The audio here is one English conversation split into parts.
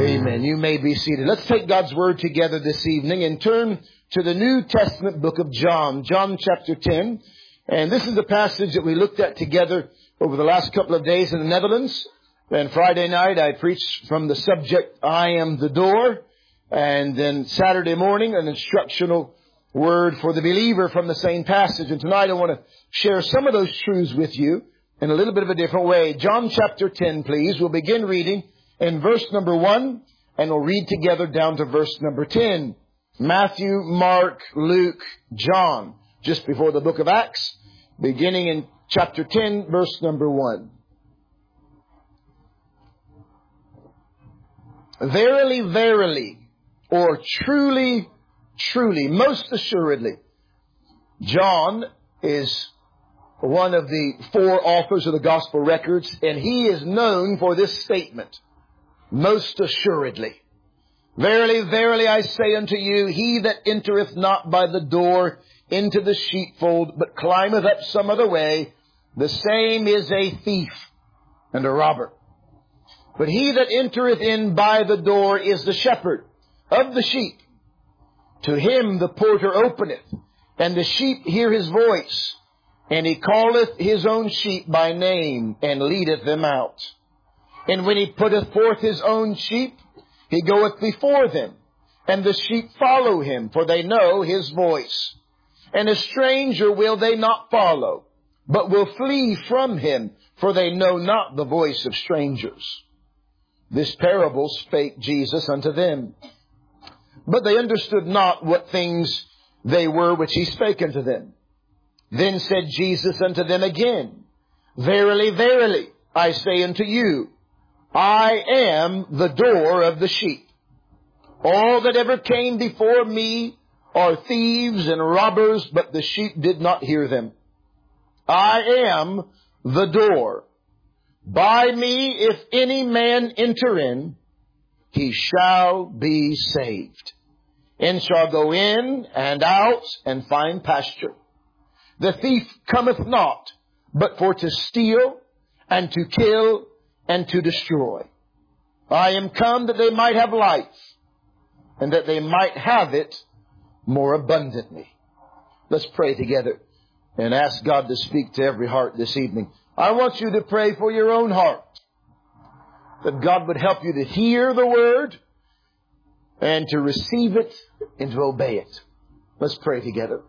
Amen. You may be seated. Let's take God's Word together this evening and turn to the New Testament book of John, John chapter 10. And this is the passage that we looked at together over the last couple of days in the Netherlands. And Friday night I preached from the subject, I am the door. And then Saturday morning, an instructional word for the believer from the same passage. And tonight I want to share some of those truths with you in a little bit of a different way. John chapter 10, please. We'll begin reading in verse number 1, and we'll read together down to verse number 10. Matthew, Mark, Luke, John, just before the book of Acts, beginning in chapter 10, verse number 1. Verily, verily, or truly, truly, most assuredly. John is one of the 4 authors of the gospel records, and he is known for this statement. Most assuredly. Verily, verily, I say unto you, he that entereth not by the door into the sheepfold, but climbeth up some other way, the same is a thief and a robber. But he that entereth in by the door is the shepherd of the sheep. To him the porter openeth, and the sheep hear his voice, and he calleth his own sheep by name, and leadeth them out. And when he putteth forth his own sheep, he goeth before them, and the sheep follow him, for they know his voice. And a stranger will they not follow, but will flee from him, for they know not the voice of strangers. This parable spake Jesus unto them. But they understood not what things they were which he spake unto them. Then said Jesus unto them again, Verily, verily, I say unto you, I am the door of the sheep. All that ever came before me are thieves and robbers, but the sheep did not hear them. I am the door. By me, if any man enter in, he shall be saved, and shall go in and out and find pasture. The thief cometh not, but for to steal and to kill and to destroy. I am come that they might have life, and that they might have it more abundantly. Let's pray together and ask God to speak to every heart this evening. I want you to pray for your own heart, that God would help you to hear the word and to receive it and to obey it. Let's pray together.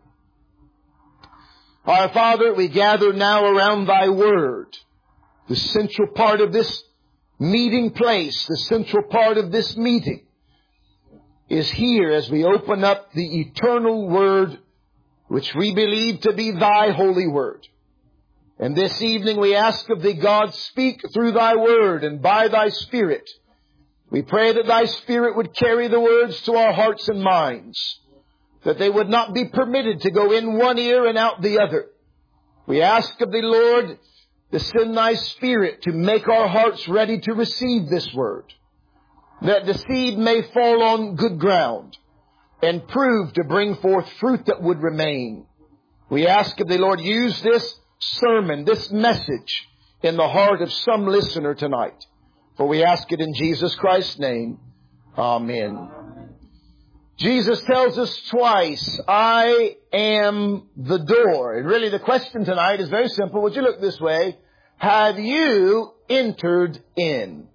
Our Father, we gather now around Thy word. The central part of this meeting place, the central part of this meeting is here as we open up the eternal word, which we believe to be Thy holy word. And this evening we ask of Thee, God, speak through Thy word and by Thy Spirit. We pray that Thy Spirit would carry the words to our hearts and minds, that they would not be permitted to go in one ear and out the other. We ask of Thee, Lord, to send Thy Spirit to make our hearts ready to receive this word, that the seed may fall on good ground and prove to bring forth fruit that would remain. We ask of Thee, Lord, use this sermon, this message in the heart of some listener tonight. For we ask it in Jesus Christ's name. Amen. Jesus tells us twice, I am the door. And really the question tonight is very simple. Would you look this way? Have you entered in?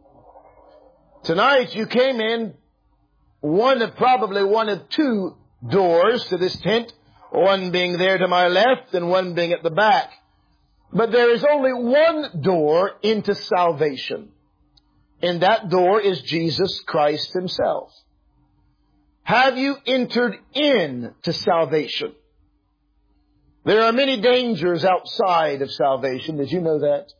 Tonight you came in probably one of 2 doors to this tent, one being there to my left and one being at the back. But there is only one door into salvation. And that door is Jesus Christ Himself. Have you entered in to salvation? There are many dangers outside of salvation. Did you know that?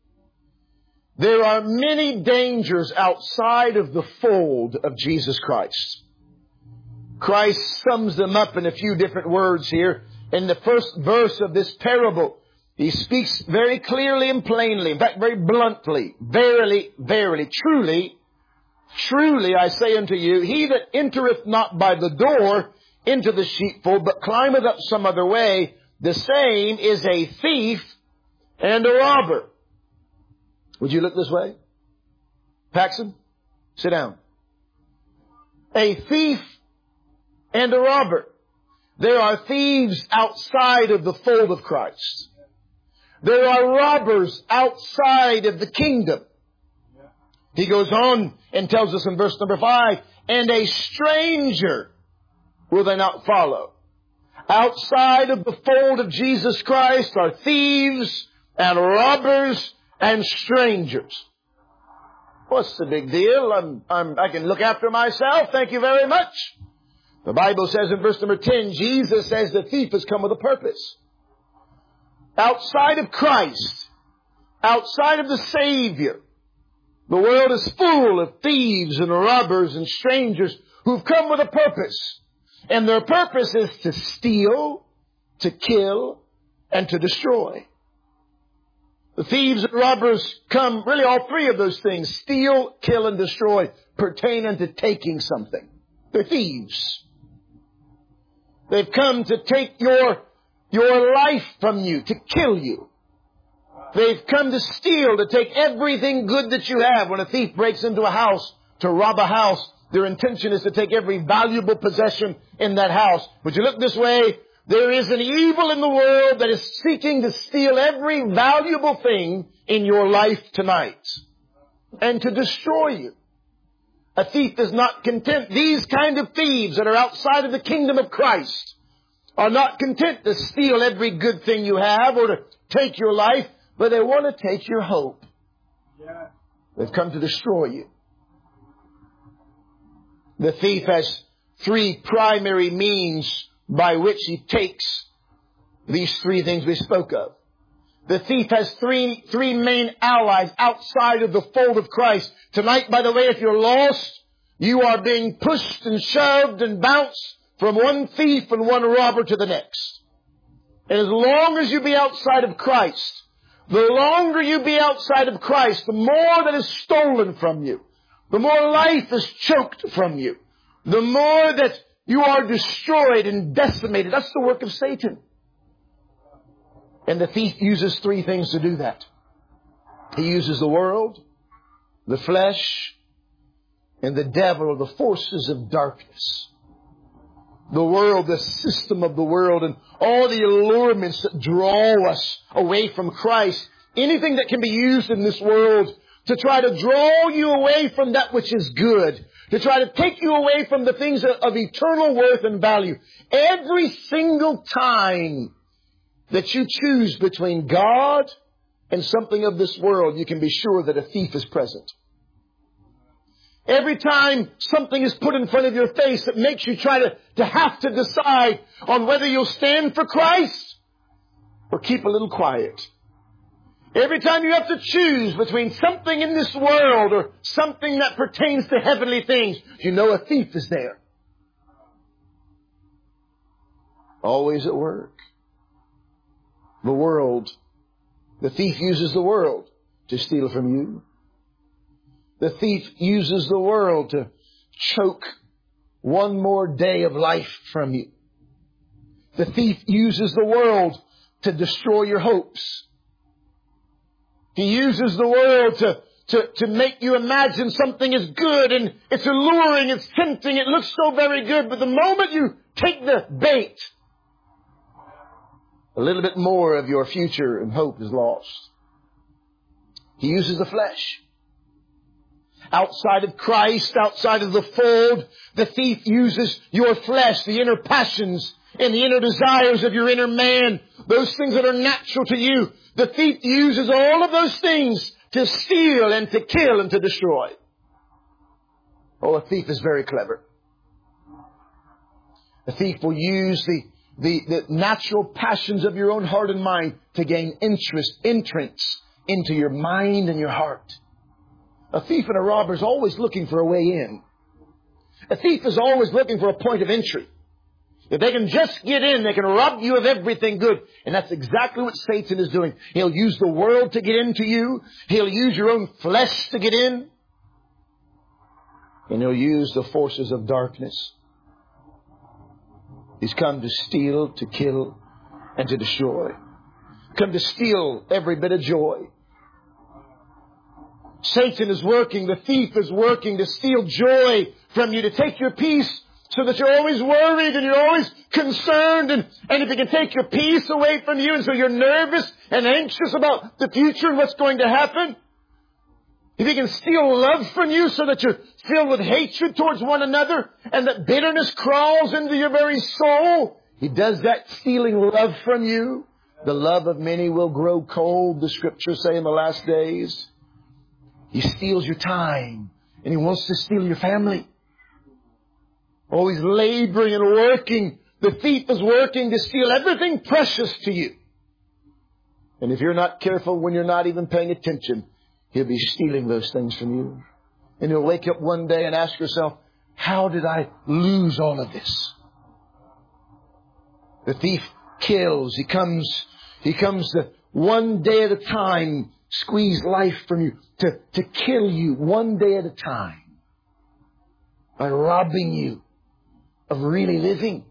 There are many dangers outside of the fold of Jesus Christ. Christ sums them up in a few different words here. In the first verse of this parable, He speaks very clearly and plainly, in fact very bluntly, verily, verily, truly, truly I say unto you, he that entereth not by the door into the sheepfold, but climbeth up some other way, the same is a thief and a robber. Would you look this way? Paxson? Sit down. A thief and a robber. There are thieves outside of the fold of Christ. There are robbers outside of the kingdom. He goes on and tells us in verse number 5, and a stranger will they not follow. Outside of the fold of Jesus Christ are thieves and robbers and strangers. What's the big deal? I can look after myself. Thank you very much. The Bible says in verse number 10, Jesus says the thief has come with a purpose. Outside of Christ, outside of the Savior, the world is full of thieves and robbers and strangers who've come with a purpose. And their purpose is to steal, to kill, and to destroy. The thieves and robbers come, really all three of those things, steal, kill, and destroy, pertain unto taking something. They're thieves. They've come to take your life from you, to kill you. They've come to steal, to take everything good that you have. When a thief breaks into a house to rob a house, their intention is to take every valuable possession in that house. But you look this way, there is an evil in the world that is seeking to steal every valuable thing in your life tonight and to destroy you. A thief is not content. These kind of thieves that are outside of the kingdom of Christ are not content to steal every good thing you have or to take your life, but they want to take your hope. They've come to destroy you. The thief has three primary means by which he takes these three things we spoke of. The thief has three main allies outside of the fold of Christ. Tonight, by the way, if you're lost, you are being pushed and shoved and bounced from one thief and one robber to the next. And as long as you be outside of Christ, the longer you be outside of Christ, the more that is stolen from you, the more life is choked from you, the more that you are destroyed and decimated. That's the work of Satan. And the thief uses three things to do that. He uses the world, the flesh, and the devil, or the forces of darkness. The world, the system of the world, and all the allurements that draw us away from Christ. Anything that can be used in this world to try to draw you away from that which is good, to try to take you away from the things of eternal worth and value. Every single time that you choose between God and something of this world, you can be sure that a thief is present. Every time something is put in front of your face that makes you try to have to decide on whether you'll stand for Christ or keep a little quiet. Every time you have to choose between something in this world or something that pertains to heavenly things, you know a thief is there. Always at work. The world. The thief uses the world to steal from you. The thief uses the world to choke one more day of life from you. The thief uses the world to destroy your hopes. He uses the world to make you imagine something is good and it's alluring, it's tempting, it looks so very good. But the moment you take the bait, a little bit more of your future and hope is lost. He uses the flesh. Outside of Christ, outside of the fold, the thief uses your flesh, the inner passions and the inner desires of your inner man, those things that are natural to you. The thief uses all of those things to steal and to kill and to destroy. Oh, a thief is very clever. A thief will use the natural passions of your own heart and mind to gain entrance into your mind and your heart. A thief and a robber is always looking for a way in. A thief is always looking for a point of entry. If they can just get in, they can rob you of everything good. And that's exactly what Satan is doing. He'll use the world to get into you. He'll use your own flesh to get in. And he'll use the forces of darkness. He's come to steal, to kill, and to destroy. Come to steal every bit of joy. Satan is working, the thief is working to steal joy from you, to take your peace so that you're always worried and you're always concerned. And if he can take your peace away from you and so you're nervous and anxious about the future and what's going to happen. If he can steal love from you so that you're filled with hatred towards one another and that bitterness crawls into your very soul. He does that, stealing love from you. The love of many will grow cold, the scriptures say, in the last days. He steals your time and he wants to steal your family. Always laboring and working. The thief is working to steal everything precious to you. And if you're not careful, when you're not even paying attention, he'll be stealing those things from you. And you'll wake up one day and ask yourself, how did I lose all of this? The thief kills. He comes to one day at a time, squeeze life from you, to kill you one day at a time by robbing you of really living,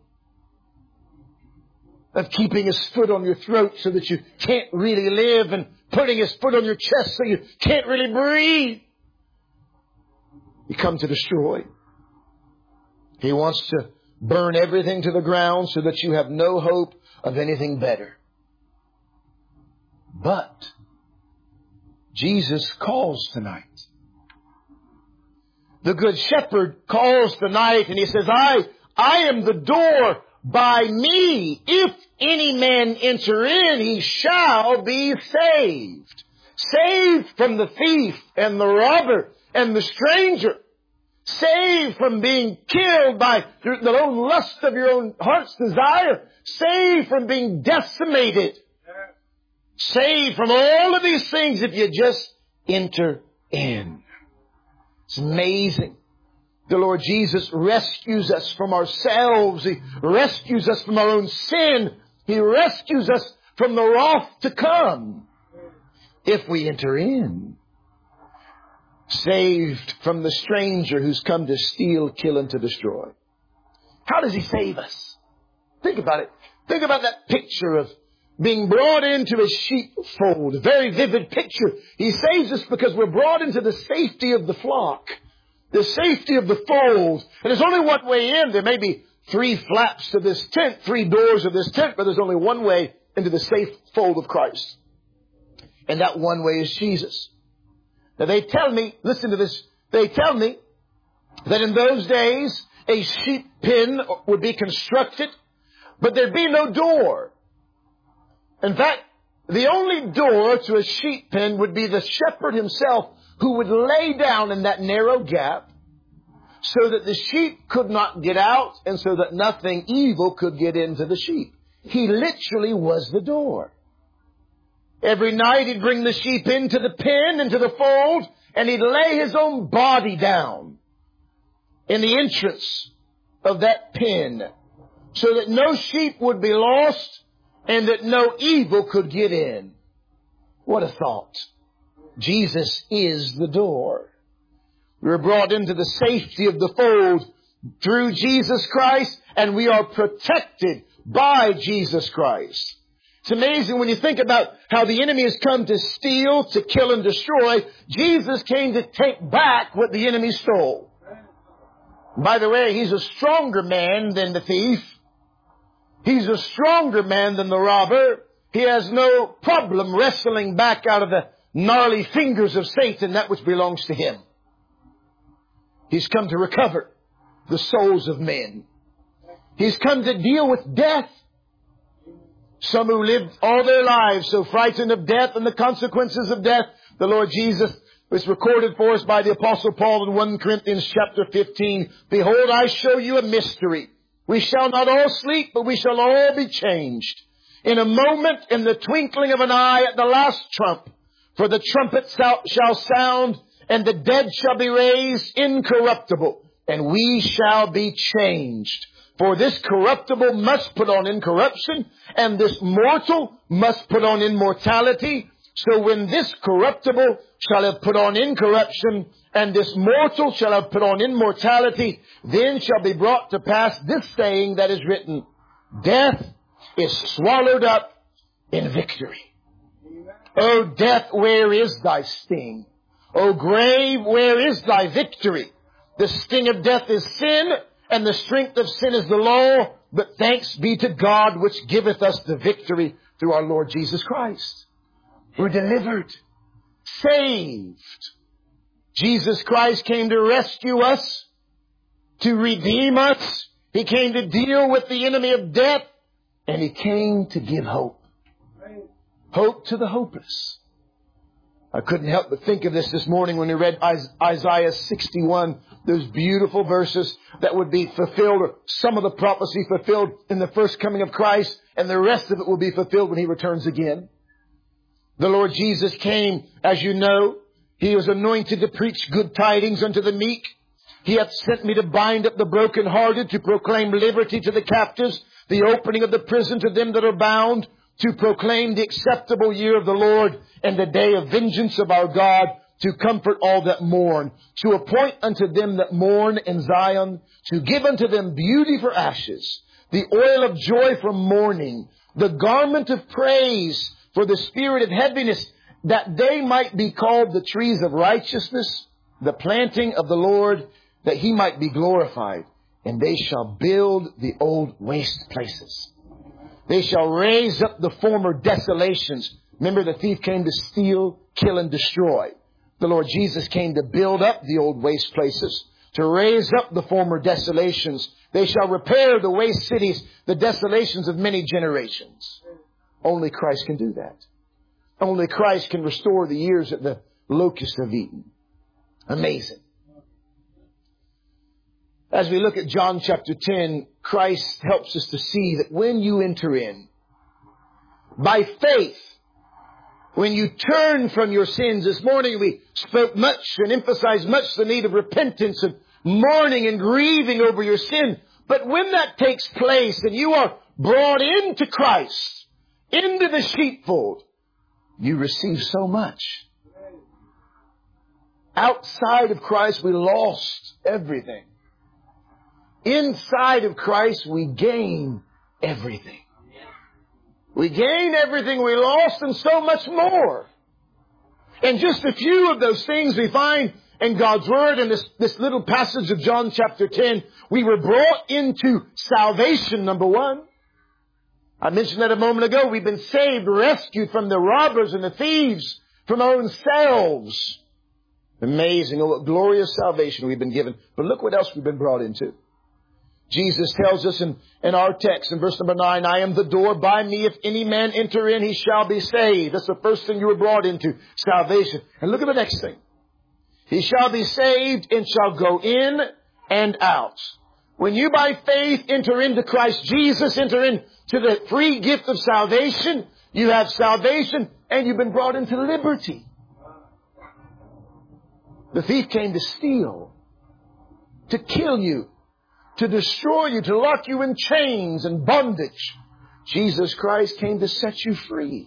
of keeping his foot on your throat so that you can't really live, and putting his foot on your chest so you can't really breathe. He comes to destroy. He wants to burn everything to the ground so that you have no hope of anything better. But Jesus calls tonight. The Good Shepherd calls tonight and he says, I am the door. By me, if any man enter in, he shall be saved. Saved from the thief and the robber and the stranger. Saved from being killed by the own lust of your own heart's desire. Saved from being decimated. Saved from all of these things if you just enter in. It's amazing. The Lord Jesus rescues us from ourselves. He rescues us from our own sin. He rescues us from the wrath to come if we enter in. Saved from the stranger who's come to steal, kill, and to destroy. How does he save us? Think about it. Think about that picture of being brought into a sheepfold. A very vivid picture. He saves us because we're brought into the safety of the flock. The safety of the fold. And there's only one way in. There may be 3 flaps to this tent, 3 doors of this tent, but there's only one way into the safe fold of Christ. And that one way is Jesus. Now they tell me, listen to this, they tell me that in those days a sheep pen would be constructed, but there'd be no door. In fact, the only door to a sheep pen would be the shepherd himself, who would lay down in that narrow gap so that the sheep could not get out and so that nothing evil could get into the sheep. He literally was the door. Every night he'd bring the sheep into the pen, into the fold, and he'd lay his own body down in the entrance of that pen so that no sheep would be lost and that no evil could get in. What a thought. Jesus is the door. We are brought into the safety of the fold through Jesus Christ, and we are protected by Jesus Christ. It's amazing when you think about how the enemy has come to steal, to kill, and destroy. Jesus came to take back what the enemy stole. By the way, he's a stronger man than the thief. He's a stronger man than the robber. He has no problem wrestling back out of the gnarly fingers of Satan that which belongs to him. He's come to recover the souls of men. He's come to deal with death. Some who lived all their lives so frightened of death and the consequences of death. The Lord Jesus was recorded for us by the Apostle Paul in 1 Corinthians chapter 15. Behold, I show you a mystery. We shall not all sleep, but we shall all be changed. In a moment, in the twinkling of an eye, at the last trump. For the trumpet shall sound, and the dead shall be raised incorruptible, and we shall be changed. For this corruptible must put on incorruption, and this mortal must put on immortality. So when this corruptible shall have put on incorruption, and this mortal shall have put on immortality, then shall be brought to pass this saying that is written, Death is swallowed up in victory. O death, where is thy sting? O grave, where is thy victory? The sting of death is sin, and the strength of sin is the law. But thanks be to God, which giveth us the victory through our Lord Jesus Christ. We're delivered, saved. Jesus Christ came to rescue us, to redeem us. He came to deal with the enemy of death, and He came to give hope. Hope to the hopeless. I couldn't help but think of this morning when we read Isaiah 61, those beautiful verses that would be fulfilled, or some of the prophecy fulfilled in the first coming of Christ, and the rest of it will be fulfilled when He returns again. The Lord Jesus came, as you know. He was anointed to preach good tidings unto the meek. He hath sent me to bind up the brokenhearted, to proclaim liberty to the captives, the opening of the prison to them that are bound, to proclaim the acceptable year of the Lord and the day of vengeance of our God, to comfort all that mourn, to appoint unto them that mourn in Zion, to give unto them beauty for ashes, the oil of joy for mourning, the garment of praise for the spirit of heaviness, that they might be called the trees of righteousness, the planting of the Lord, that He might be glorified. And they shall build the old waste places. They shall raise up the former desolations. Remember, the thief came to steal, kill, and destroy. The Lord Jesus came to build up the old waste places, to raise up the former desolations. They shall repair the waste cities, the desolations of many generations. Only Christ can do that. Only Christ can restore the years that the locusts have eaten. Amazing. As we look at John chapter 10, Christ helps us to see that when you enter in, by faith, when you turn from your sins, this morning we spoke much and emphasized much the need of repentance and mourning and grieving over your sin. But when that takes place and you are brought into Christ, into the sheepfold, you receive so much. Outside of Christ, we lost everything. Inside of Christ, we gain everything. We gain everything we lost and so much more. And just a few of those things we find in God's Word in this little passage of John chapter 10. We were brought into salvation, number one. I mentioned that a moment ago. We've been saved, rescued from the robbers and the thieves, from our own selves. Amazing. Oh, what glorious salvation we've been given. But look what else we've been brought into. Jesus tells us in our text in verse number 9, I am the door. By me, if any man enter in, he shall be saved. That's the first thing you were brought into, salvation. And look at the next thing. He shall be saved and shall go in and out. When you by faith enter into Christ Jesus, enter into the free gift of salvation, you have salvation and you've been brought into liberty. The thief came to steal, to kill you, to destroy you, to lock you in chains and bondage. Jesus Christ came to set you free.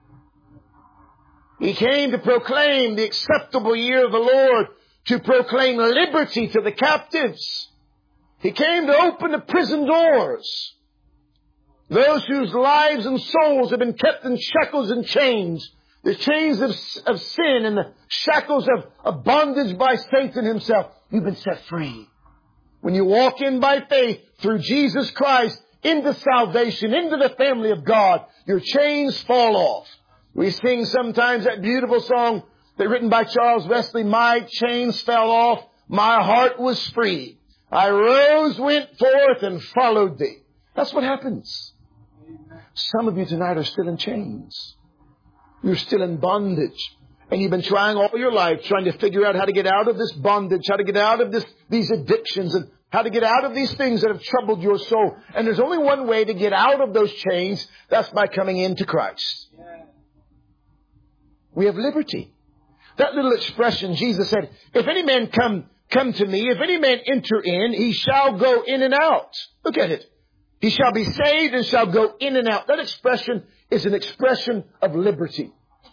He came to proclaim the acceptable year of the Lord, to proclaim liberty to the captives. He came to open the prison doors. Those whose lives and souls have been kept in shackles and chains, the chains of sin and the shackles of bondage by Satan himself, you've been set free. When you walk in by faith through Jesus Christ into salvation, into the family of God, your chains fall off. We sing sometimes that beautiful song that written by Charles Wesley, my chains fell off, my heart was free. I rose, went forth, and followed thee. That's what happens. Some of you tonight are still in chains. You're still in bondage. And you've been trying all your life, trying to figure out how to get out of this bondage, how to get out of these addictions, and how to get out of these things that have troubled your soul. And there's only one way to get out of those chains. That's by coming into Christ. We have liberty. That little expression, Jesus said, if any man come to me, if any man enter in, he shall go in and out. Look at it. He shall be saved and shall go in and out. That expression is an expression of liberty.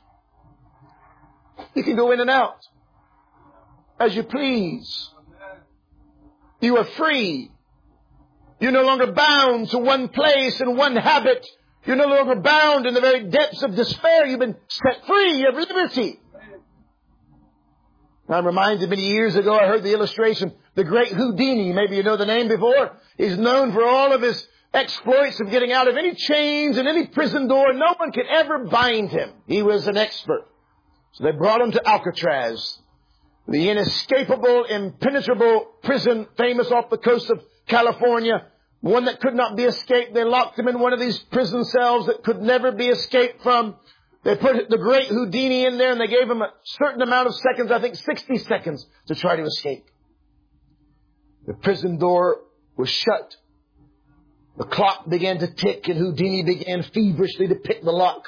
You can go in and out as you please. You are free. You're no longer bound to one place and one habit. You're no longer bound in the very depths of despair. You've been set free. You have liberty. I'm reminded many years ago I heard the illustration, the great Houdini. Maybe you know the name before. He's known for all of his exploits of getting out of any chains and any prison door. No one could ever bind him. He was an expert. So they brought him to Alcatraz, the inescapable, impenetrable prison famous off the coast of California, one that could not be escaped. They locked him in one of these prison cells that could never be escaped from. They put the great Houdini in there and they gave him a certain amount of seconds, I think 60 seconds, to try to escape. The prison door was shut. The clock began to tick and Houdini began feverishly to pick the lock.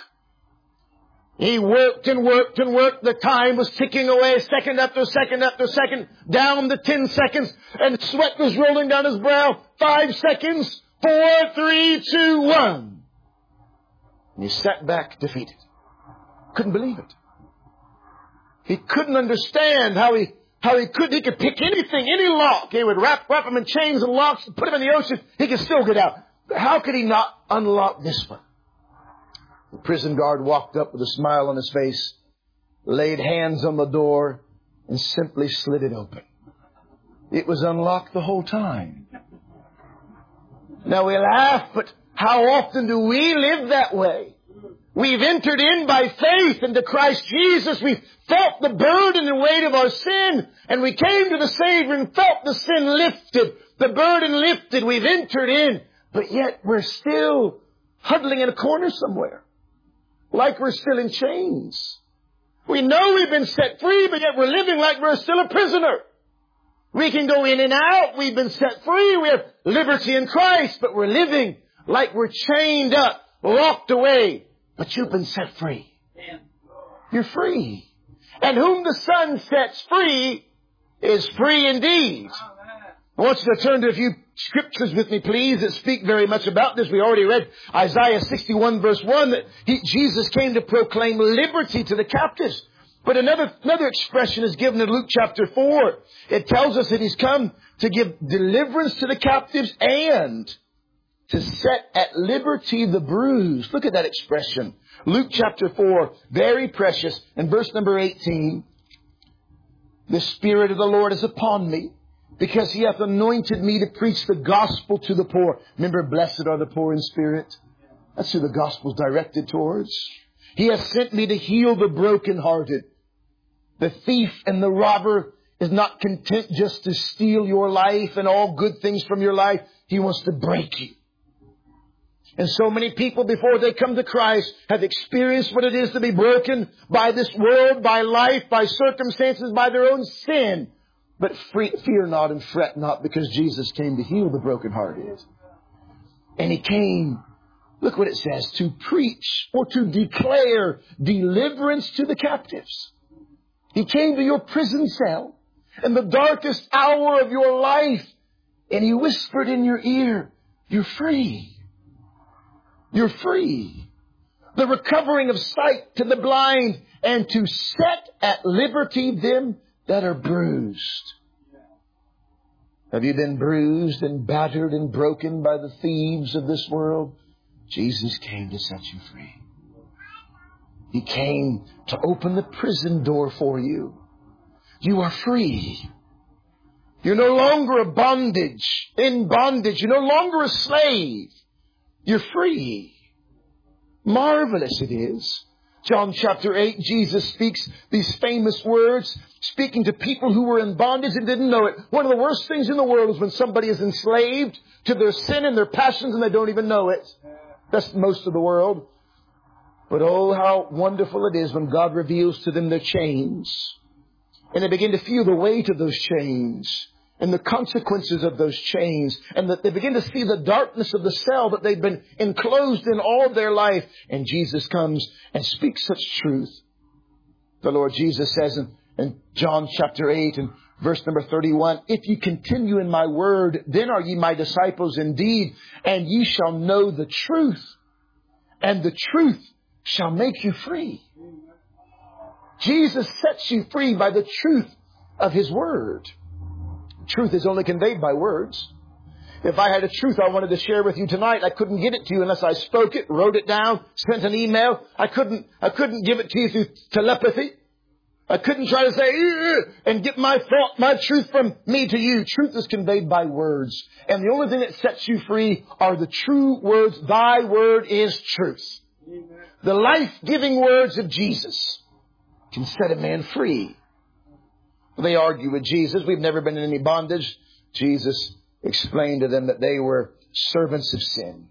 He worked and worked and worked. The time was ticking away, second after second after second, down to 10 seconds, and sweat was rolling down his brow. 5 seconds, 4, 3, 2, 1. And he sat back defeated. Couldn't believe it. He couldn't understand how he could pick anything, any lock. He would wrap him in chains and locks and put him in the ocean. He could still get out. But how could he not unlock this one? The prison guard walked up with a smile on his face, laid hands on the door, and simply slid it open. It was unlocked the whole time. Now we laugh, but how often do we live that way? We've entered in by faith into Christ Jesus. We've felt the burden and weight of our sin. And we came to the Savior and felt the sin lifted, the burden lifted. We've entered in. But yet we're still huddling in a corner somewhere. Like we're still in chains. We know we've been set free, but yet we're living like we're still a prisoner. We can go in and out. We've been set free. We have liberty in Christ, but we're living like we're chained up, locked away. But you've been set free. You're free. And whom the Son sets free is free indeed. I want you to turn to a few scriptures with me, please, that speak very much about this. We already read Isaiah 61 verse 1 that Jesus came to proclaim liberty to the captives. But another expression is given in Luke chapter 4. It tells us that He's come to give deliverance to the captives and to set at liberty the bruised. Look at that expression. Luke chapter 4, very precious. In verse number 18, the Spirit of the Lord is upon me, because He hath anointed me to preach the gospel to the poor. Remember, blessed are the poor in spirit. That's who the gospel's directed towards. He has sent me to heal the brokenhearted. The thief and the robber is not content just to steal your life and all good things from your life. He wants to break you. And so many people, before they come to Christ, have experienced what it is to be broken by this world, by life, by circumstances, by their own sin. But fear not and fret not, because Jesus came to heal the brokenhearted. And He came, look what it says, to preach or to declare deliverance to the captives. He came to your prison cell in the darkest hour of your life, and He whispered in your ear, you're free. You're free. The recovering of sight to the blind, and to set at liberty them that are bruised. Have you been bruised and battered and broken by the thieves of this world? Jesus came to set you free. He came to open the prison door for you. You are free. You're no longer in bondage. You're no longer a slave. You're free. Marvelous it is. John chapter 8, Jesus speaks these famous words, speaking to people who were in bondage and didn't know it. One of the worst things in the world is when somebody is enslaved to their sin and their passions and they don't even know it. That's most of the world. But oh, how wonderful it is when God reveals to them their chains. And they begin to feel the weight of those chains and the consequences of those chains, and that they begin to see the darkness of the cell that they've been enclosed in all of their life. And Jesus comes and speaks such truth. The Lord Jesus says in John chapter 8 and verse number 31, if you continue in my word, then are ye my disciples indeed, and ye shall know the truth, and the truth shall make you free. Jesus sets you free by the truth of His word. Truth is only conveyed by words. If I had a truth I wanted to share with you tonight, I couldn't get it to you unless I spoke it, wrote it down, sent an email. I couldn't give it to you through telepathy. I couldn't try to say, and get my thought, my truth from me to you. Truth is conveyed by words. And the only thing that sets you free are the true words. Thy word is truth. Amen. The life-giving words of Jesus can set a man free. They argue with Jesus. We've never been in any bondage. Jesus explained to them that they were servants of sin.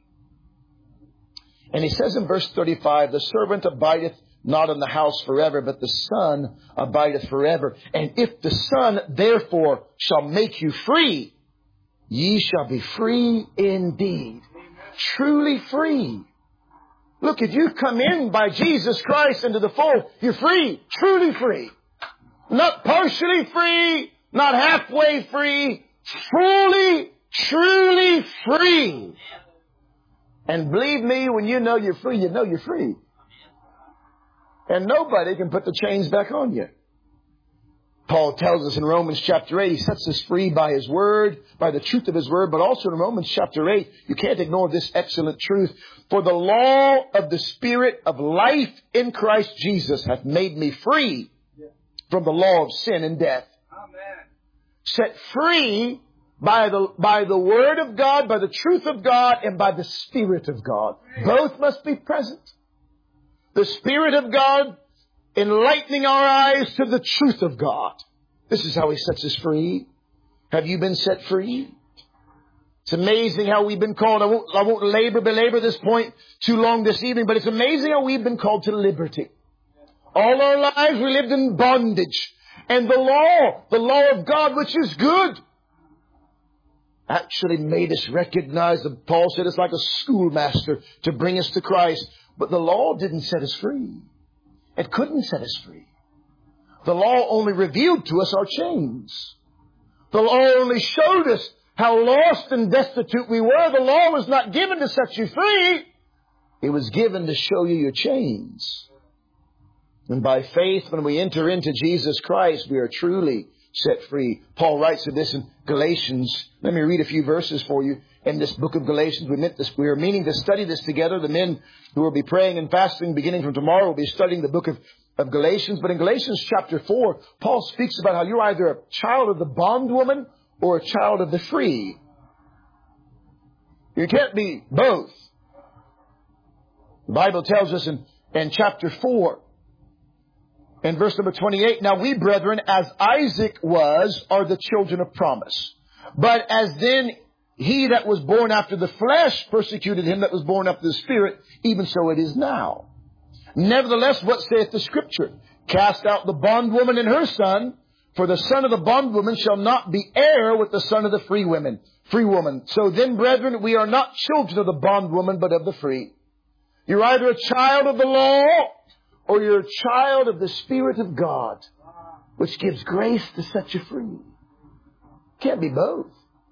And he says in verse 35, the servant abideth not in the house forever, but the Son abideth forever. And if the Son therefore shall make you free, ye shall be free indeed. Truly free. Look, if you come in by Jesus Christ into the fold, you're free. Truly free. Not partially free, not halfway free, fully, truly free. And believe me, when you know you're free, you know you're free. And nobody can put the chains back on you. Paul tells us in Romans chapter 8, he sets us free by His Word, by the truth of His Word. But also in Romans chapter 8, you can't ignore this excellent truth. For the law of the Spirit of life in Christ Jesus hath made me free from the law of sin and death. Amen. Set free by the Word of God, by the truth of God, and by the Spirit of God. Both must be present. The Spirit of God enlightening our eyes to the truth of God. This is how He sets us free. Have you been set free? It's amazing how we've been called. I won't belabor this point too long this evening, but it's amazing how we've been called to liberty. All our lives we lived in bondage. And the law of God, which is good, actually made us recognize that Paul said it's like a schoolmaster to bring us to Christ. But the law didn't set us free. It couldn't set us free. The law only revealed to us our chains. The law only showed us how lost and destitute we were. The law was not given to set you free. It was given to show you your chains. And by faith, when we enter into Jesus Christ, we are truly set free. Paul writes of this in Galatians. Let me read a few verses for you. In this book of Galatians, we are meaning to study this together. The men who will be praying and fasting beginning from tomorrow will be studying the book of Galatians. But in Galatians chapter 4, Paul speaks about how you're either a child of the bondwoman or a child of the free. You can't be both. The Bible tells us in chapter 4, in verse number 28, now we, brethren, as Isaac was, are the children of promise. But as then he that was born after the flesh persecuted him that was born after the Spirit, even so it is now. Nevertheless, what saith the Scripture? Cast out the bondwoman and her son, for the son of the bondwoman shall not be heir with the son of the free woman. So then, brethren, we are not children of the bondwoman, but of the free. You're either a child of the law, or you're a child of the Spirit of God, which gives grace to set you free. Can't be both.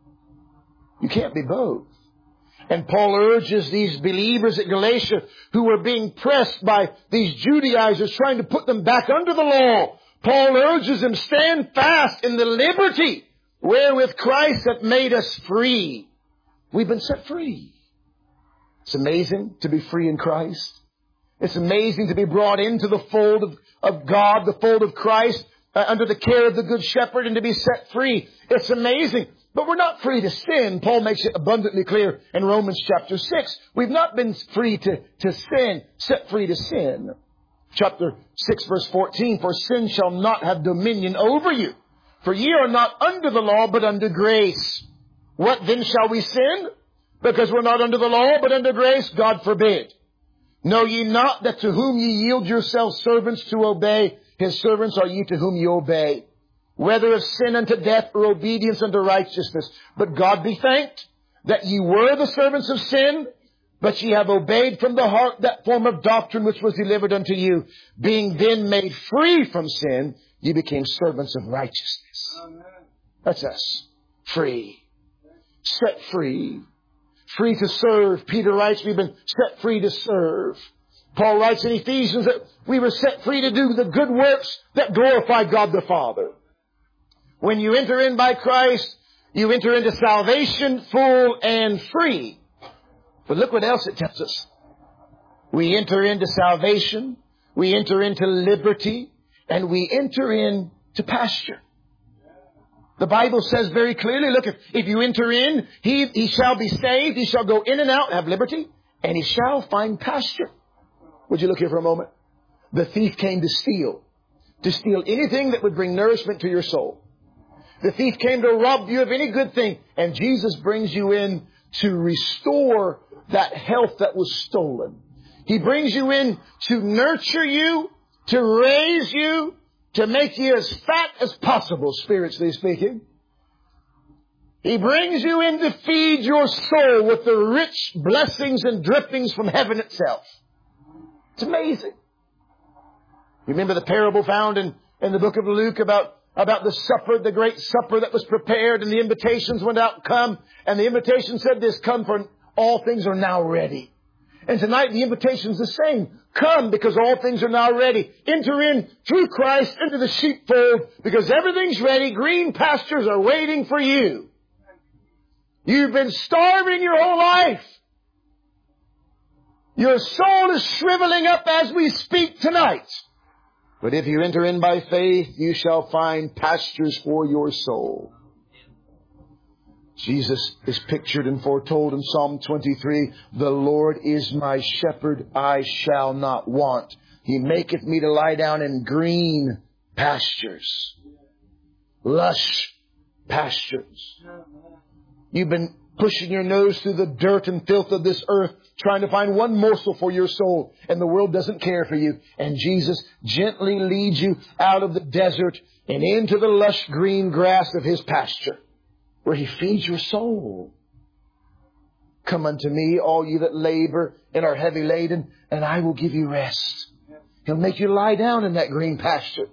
You can't be both. And Paul urges these believers at Galatia who were being pressed by these Judaizers trying to put them back under the law. Paul urges them, stand fast in the liberty wherewith Christ hath made us free. We've been set free. It's amazing to be free in Christ. It's amazing to be brought into the fold of God, the fold of Christ, under the care of the Good Shepherd, and to be set free. It's amazing. But we're not free to sin. Paul makes it abundantly clear in Romans chapter 6. We've not been free to sin, set free to sin. Chapter 6 verse 14, for sin shall not have dominion over you. For ye are not under the law, but under grace. What then shall we sin? Because we're not under the law, but under grace? God forbid. Know ye not that to whom ye yield yourselves servants to obey, His servants are ye to whom ye obey? Whether of sin unto death or obedience unto righteousness. But God be thanked that ye were the servants of sin, but ye have obeyed from the heart that form of doctrine which was delivered unto you. Being then made free from sin, ye became servants of righteousness. Amen. That's us. Free. Set free. Free to serve. Peter writes we've been set free to serve. Paul writes in Ephesians that we were set free to do the good works that glorify God the Father. When you enter in by Christ, you enter into salvation full and free. But look what else it tells us. We enter into salvation. We enter into liberty. and we enter into pasture. The Bible says very clearly, look, if you enter in, he shall be saved, he shall go in and out, have liberty, and he shall find pasture. Would you look here for a moment? The thief came to steal anything that would bring nourishment to your soul. The thief came to rob you of any good thing, and Jesus brings you in to restore that health that was stolen. He brings you in to nurture you, to raise you, to make you as fat as possible, spiritually speaking. He brings you in to feed your soul with the rich blessings and drippings from heaven itself. It's amazing. You remember the parable found in the book of Luke about the supper, the great supper that was prepared, and the invitations went out, come. And the invitation said this, come, for all things are now ready. And tonight the invitation is the same. Come, because all things are now ready. Enter in through Christ into the sheepfold, because everything's ready. Green pastures are waiting for you. You've been starving your whole life. Your soul is shriveling up as we speak tonight. But if you enter in by faith, you shall find pastures for your soul. Jesus is pictured and foretold in Psalm 23. The Lord is my shepherd, I shall not want. He maketh me to lie down in green pastures. Lush pastures. You've been pushing your nose through the dirt and filth of this earth, trying to find one morsel for your soul, and the world doesn't care for you. And Jesus gently leads you out of the desert and into the lush green grass of His pasture, where He feeds your soul. Come unto me, all you that labor and are heavy laden, and I will give you rest. He'll make you lie down in that green pasture.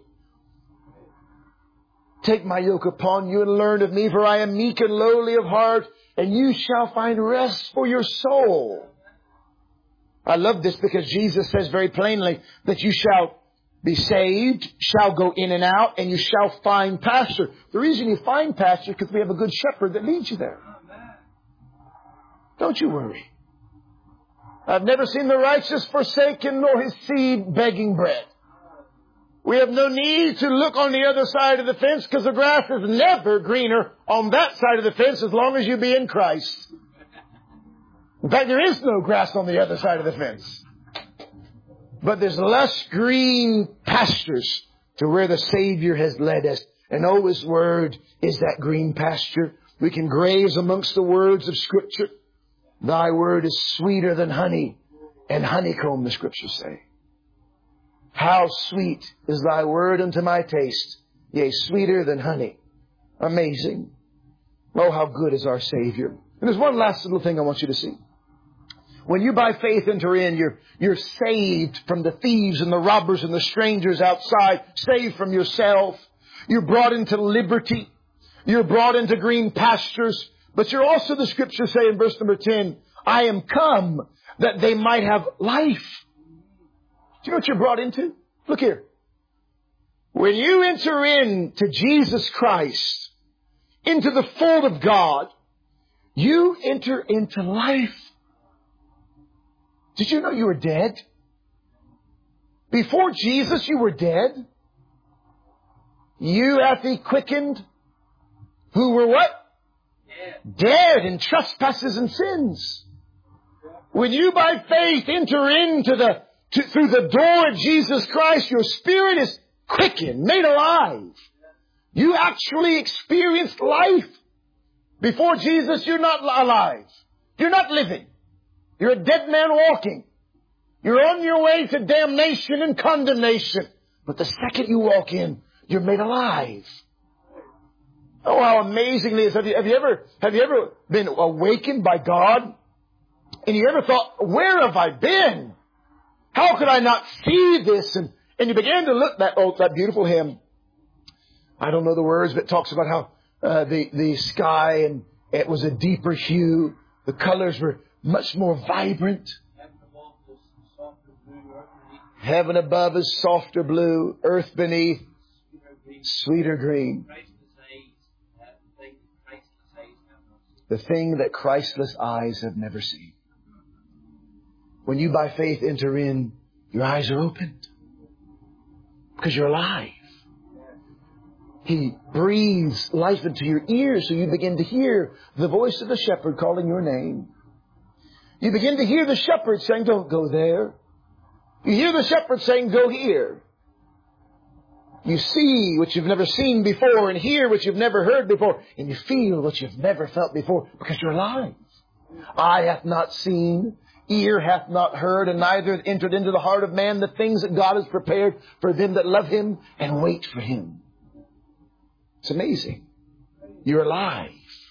Take my yoke upon you and learn of me, for I am meek and lowly of heart, and you shall find rest for your soul. I love this because Jesus says very plainly that you shall be saved, shall go in and out, and you shall find pasture. The reason you find pasture is because we have a good shepherd that leads you there. Don't you worry. I've never seen the righteous forsaken, nor his seed begging bread. We have no need to look on the other side of the fence, because the grass is never greener on that side of the fence as long as you be in Christ. In fact, there is no grass on the other side of the fence. But there's lush green pastures to where the Savior has led us. And oh, His Word is that green pasture. We can graze amongst the words of Scripture. Thy Word is sweeter than honey and honeycomb, the Scriptures say. How sweet is Thy Word unto my taste, yea, sweeter than honey. Amazing. Oh, how good is our Savior. And there's one last little thing I want you to see. When you by faith enter in, you're saved from the thieves and the robbers and the strangers outside, saved from yourself. You're brought into liberty. You're brought into green pastures. But you're also, the Scriptures say in verse number 10, I am come that they might have life. Do you know what you're brought into? Look here. When you enter into Jesus Christ, into the fold of God, you enter into life. Did you know you were dead? Before Jesus, you were dead. You hath He quickened, who were what? Dead in trespasses and sins. When you by faith enter into through the door of Jesus Christ, your spirit is quickened, made alive. You actually experienced life. Before Jesus, you're not alive. You're not living. You're a dead man walking. You're on your way to damnation and condemnation. But the second you walk in, you're made alive. Oh, how amazing it is. Have you ever been awakened by God? And you ever thought, where have I been? How could I not see this? And you began to look that beautiful hymn. I don't know the words, but it talks about how the sky, and it was a deeper hue. The colors were much more vibrant. Heaven above is softer blue, earth beneath sweeter green. The thing that Christless eyes have never seen. When you by faith enter in, your eyes are opened. Because you're alive. He breathes life into your ears so you begin to hear the voice of the shepherd calling your name. You begin to hear the shepherd saying, don't go there. You hear the shepherd saying, go here. You see what you've never seen before and hear what you've never heard before. And you feel what you've never felt before because you're alive. Eye hath not seen, ear hath not heard, and neither entered into the heart of man the things that God has prepared for them that love Him and wait for Him. It's amazing. You're alive.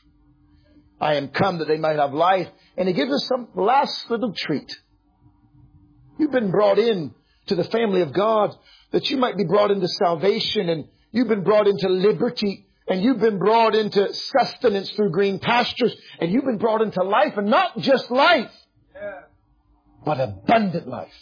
I am come that they might have life. And He gives us some last little treat. You've been brought in to the family of God that you might be brought into salvation, and you've been brought into liberty, and you've been brought into sustenance through green pastures, and you've been brought into life, and not just life, but abundant life.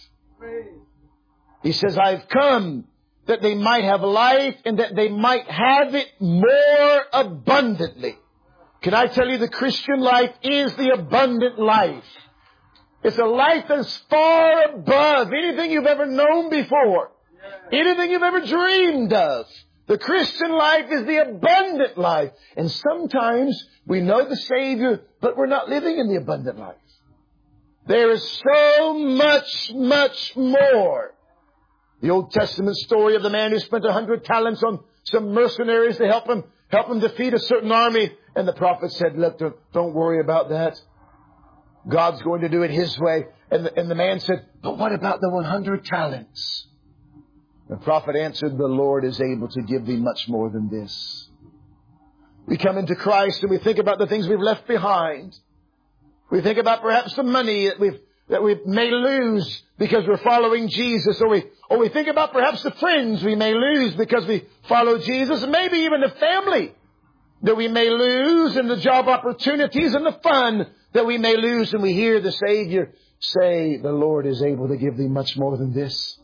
He says, I've come that they might have life and that they might have it more abundantly. Can I tell you, the Christian life is the abundant life. It's a life that's far above anything you've ever known before. Anything you've ever dreamed of. The Christian life is the abundant life. And sometimes we know the Savior, but we're not living in the abundant life. There is so much, much more. The Old Testament story of the man who spent 100 talents on some mercenaries to help him defeat a certain army. And the prophet said, look, don't worry about that. God's going to do it His way. And the man said, but what about the 100 talents? The prophet answered, the Lord is able to give thee much more than this. We come into Christ and we think about the things we've left behind. We think about perhaps the money that we may lose because we're following Jesus. Or we think about perhaps the friends we may lose because we follow Jesus. And maybe even the family that we may lose, and the job opportunities and the fun that we may lose. And we hear the Savior say, the Lord is able to give thee much more than this.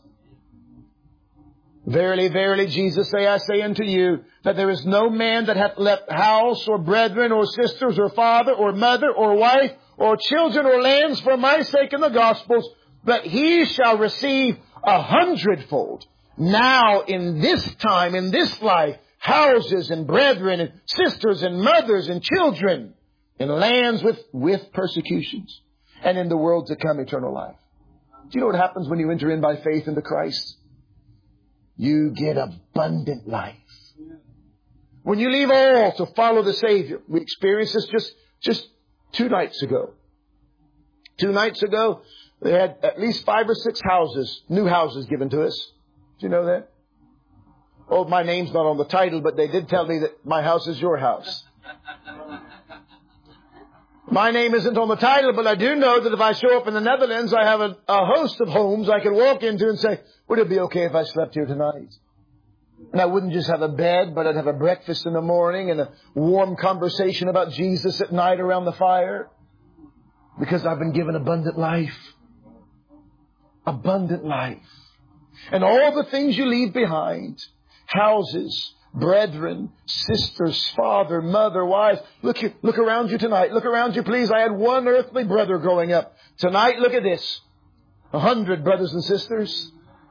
Verily, verily, Jesus say, I say unto you, that there is no man that hath left house or brethren or sisters or father or mother or wife or children or lands for my sake in the Gospels, but he shall receive 100-fold. Now in this time, in this life, houses and brethren and sisters and mothers and children, in lands with persecutions, and in the world to come eternal life. Do you know what happens when you enter in by faith into Christ? You get abundant life. When you leave all to follow the Savior. We experienced this just 2 nights ago. 2 nights ago, they had at least 5 or 6 houses, new houses given to us. Do you know that? Oh, my name's not on the title, but they did tell me that my house is your house. My name isn't on the title, but I do know that if I show up in the Netherlands, I have a host of homes I could walk into and say, would it be okay if I slept here tonight? And I wouldn't just have a bed, but I'd have a breakfast in the morning and a warm conversation about Jesus at night around the fire. Because I've been given abundant life. Abundant life. And all the things you leave behind, houses, brethren, sisters, father, mother, wives. Look around you tonight. Look around you, please. I had one earthly brother growing up. Tonight, look at this. 100 brothers and sisters.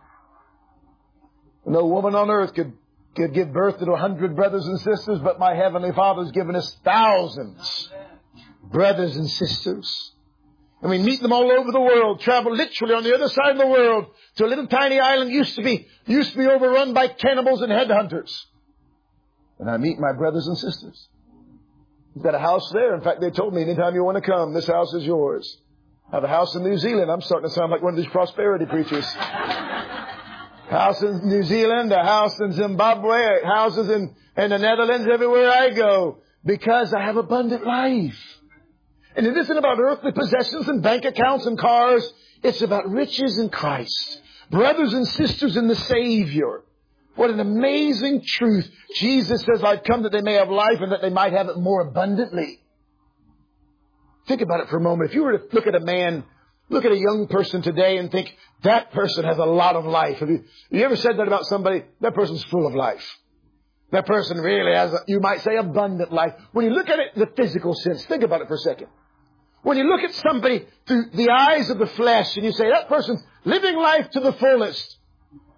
No woman on earth could give birth to 100 brothers and sisters, but my Heavenly Father's given us thousands. Brothers and sisters. And we meet them all over the world, travel literally on the other side of the world to a little tiny island used to be overrun by cannibals and headhunters. And I meet my brothers and sisters. We've got a house there. In fact, they told me, anytime you want to come, this house is yours. I have a house in New Zealand. I'm starting to sound like one of these prosperity preachers. House in New Zealand, a house in Zimbabwe, houses in the Netherlands, everywhere I go. Because I have abundant life. And it isn't about earthly possessions and bank accounts and cars. It's about riches in Christ. Brothers and sisters in the Savior. What an amazing truth. Jesus says, I've come that they may have life and that they might have it more abundantly. Think about it for a moment. If you were to look at a young person today and think, that person has a lot of life. Have you ever said that about somebody? That person's full of life. That person really has, you might say, abundant life. When you look at it in the physical sense, think about it for a second. When you look at somebody through the eyes of the flesh and you say, that person's living life to the fullest.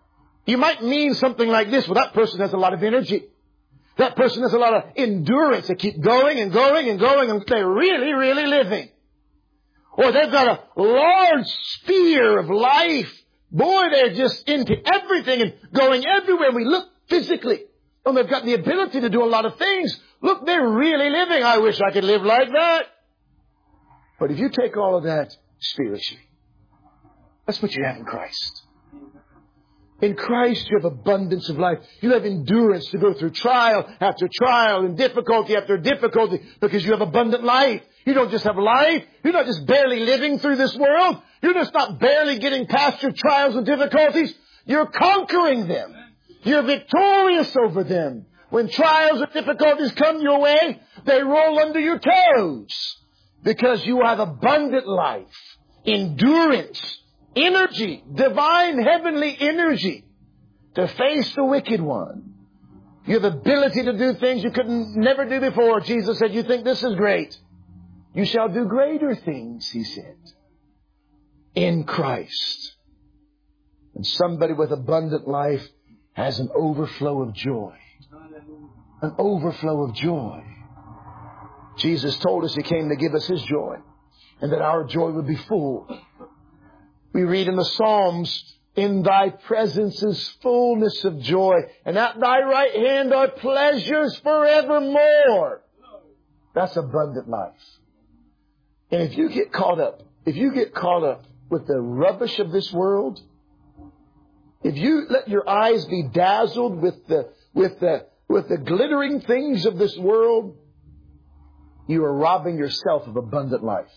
You might mean something like this. Well, that person has a lot of energy. That person has a lot of endurance. They keep going and going and going, and they're really, really living. Or they've got a large sphere of life. Boy, they're just into everything and going everywhere. We look physically, and they've got the ability to do a lot of things. Look, they're really living. I wish I could live like that. But if you take all of that spiritually, that's what you have in Christ. In Christ, you have abundance of life. You have endurance to go through trial after trial and difficulty after difficulty because you have abundant life. You don't just have life. You're not just barely living through this world. You're just not barely getting past your trials and difficulties. You're conquering them. You're victorious over them. When trials and difficulties come your way, they roll under your toes because you have abundant life, endurance, energy, divine heavenly energy to face the wicked one. You have ability to do things you could never do before. Jesus said, you think this is great? You shall do greater things, He said, in Christ. And somebody with abundant life has an overflow of joy. An overflow of joy. Jesus told us He came to give us His joy, and that our joy would be full. We read in the Psalms, in Thy presence is fullness of joy, and at Thy right hand are pleasures forevermore. That's abundant life. And if you get caught up with the rubbish of this world, if you let your eyes be dazzled with the glittering things of this world, you are robbing yourself of abundant life.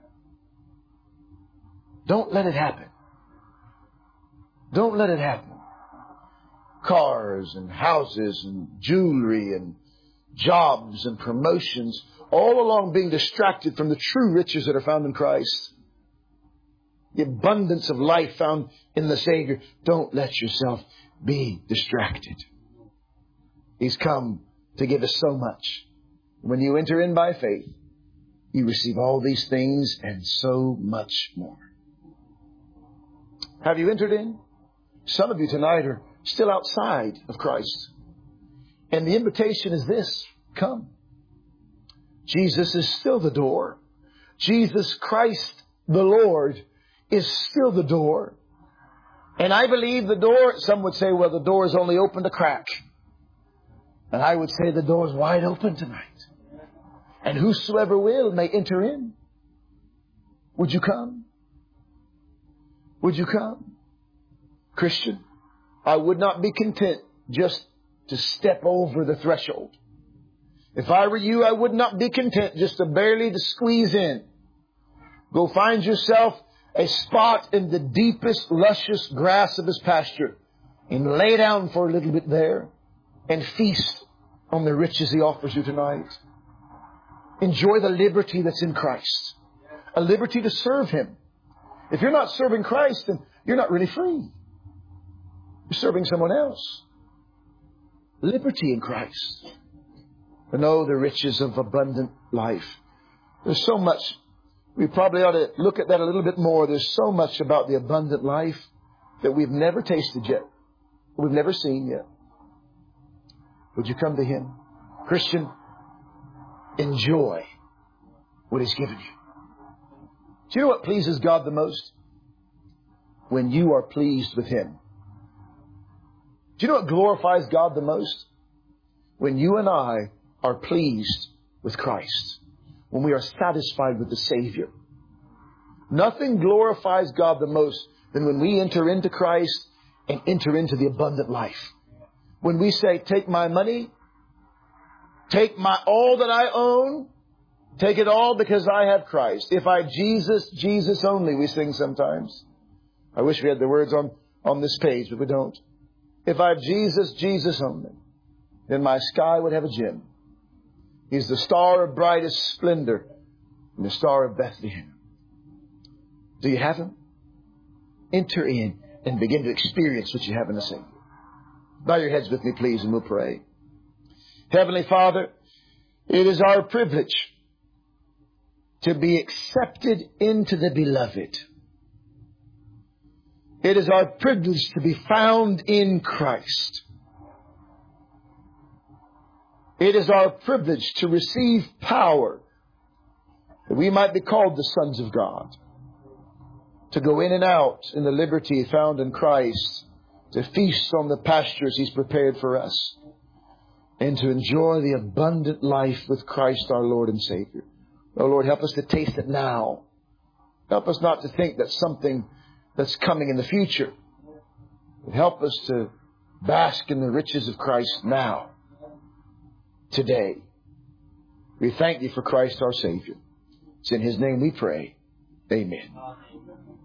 Don't let it happen. Don't let it happen. Cars and houses and jewelry and jobs and promotions, all along being distracted from the true riches that are found in Christ. The abundance of life found in the Savior. Don't let yourself be distracted. He's come to give us so much. When you enter in by faith, you receive all these things and so much more. Have you entered in? Some of you tonight are still outside of Christ. And the invitation is this: come. Jesus is still the door. Jesus Christ the Lord is still the door. And I believe the door, some would say, well, the door is only open to crack. And I would say the door is wide open tonight. And whosoever will may enter in. Would you come? Would you come? Christian, I would not be content just to step over the threshold. If I were you, I would not be content just to barely to squeeze in. Go find yourself a spot in the deepest, luscious grass of His pasture and lay down for a little bit there and feast on the riches He offers you tonight. Enjoy the liberty that's in Christ. A liberty to serve Him. If you're not serving Christ, then you're not really free. You're serving someone else. Liberty in Christ. To know the riches of abundant life. There's so much. We probably ought to look at that a little bit more. There's so much about the abundant life that we've never tasted yet. We've never seen yet. Would you come to Him? Christian, enjoy what He's given you. Do you know what pleases God the most? When you are pleased with Him. Do you know what glorifies God the most? When you and I are pleased with Christ. When we are satisfied with the Savior. Nothing glorifies God the most than when we enter into Christ and enter into the abundant life. When we say, take my money, take all that I own, take it all because I have Christ. If I Jesus, Jesus only, we sing sometimes. I wish we had the words on this page, but we don't. If I have Jesus, Jesus only, then my sky would have a gem. He's the star of brightest splendor and the star of Bethlehem. Do you have Him? Enter in and begin to experience what you have in the Savior. Bow your heads with me, please, and we'll pray. Heavenly Father, it is our privilege to be accepted into the Beloved. It is our privilege to be found in Christ. It is our privilege to receive power that we might be called the sons of God, to go in and out in the liberty found in Christ, to feast on the pastures He's prepared for us, and to enjoy the abundant life with Christ our Lord and Savior. Oh Lord, help us to taste it now. Help us not to think that's something that's coming in the future. But help us to bask in the riches of Christ now, today. We thank Thee for Christ our Savior. It's in His name we pray. Amen.